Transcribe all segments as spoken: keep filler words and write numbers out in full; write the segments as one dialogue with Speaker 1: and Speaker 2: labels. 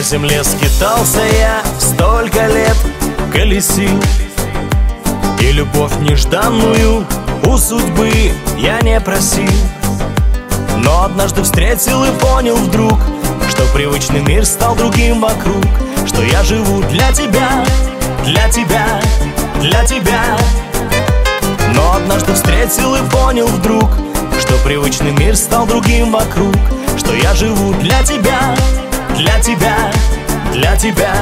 Speaker 1: земле скитался я, столько лет колесил, и любовь нежданную у судьбы я не просил. Но однажды встретил и понял вдруг, что привычный мир стал другим вокруг, что я живу для тебя, для тебя, для тебя. Но однажды встретил и понял вдруг, что привычный мир стал другим вокруг, что я живу для тебя, для тебя, для тебя.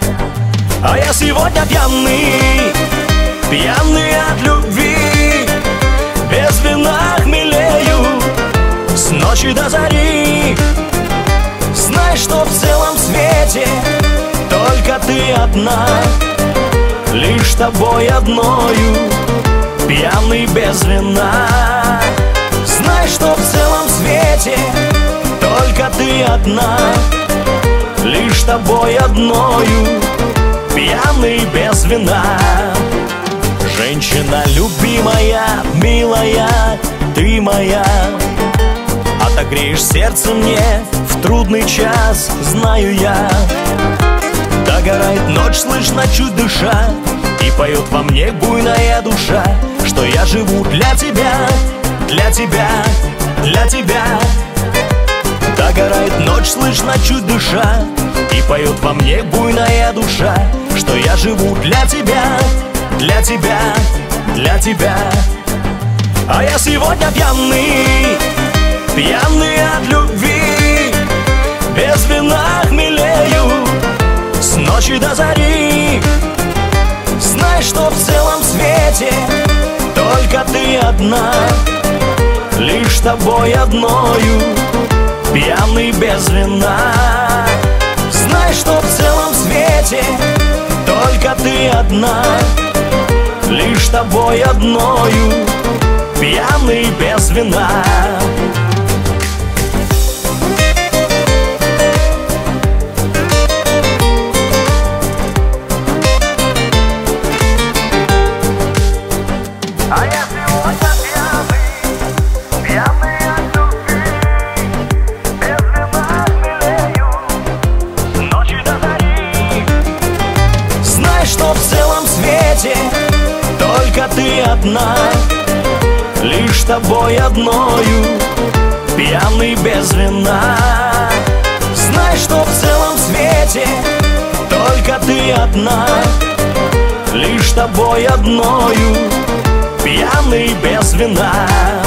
Speaker 1: А я сегодня пьяный, пьяный от любви, без вина хмелею с ночи до зари. Знай, что в целом свете только ты одна, лишь тобой одною, пьяный без вина. Знай, что в целом свете только ты одна, лишь тобой одною, пьяный без вина. Женщина любимая, милая, ты моя, отогреешь сердце мне в трудный час, знаю я. Догорает ночь, слышно чуть дыша, и поет во мне буйная душа, что я живу для тебя, для тебя, для тебя. Догорает ночь, слышно чуть дыша, и поет во мне буйная душа, что я живу для тебя, для тебя, для тебя. А я сегодня пьяный, пьяный от любви, без вина хмелею с ночи до зари. Знай, что в целом свете только ты одна, лишь тобой одною, пьяный без вина. Знай, что в целом свете только ты одна, лишь тобой одною, пьяный без вина.
Speaker 2: А я сегодня пьяный, пьяный от любви, без вина хмелею с ночи до зари.
Speaker 1: Знай, что в целом свете только ты одна, лишь тобой одною, пьяный без вина. Знай, что в целом свете только ты одна, лишь тобой одною, пьяный без вина.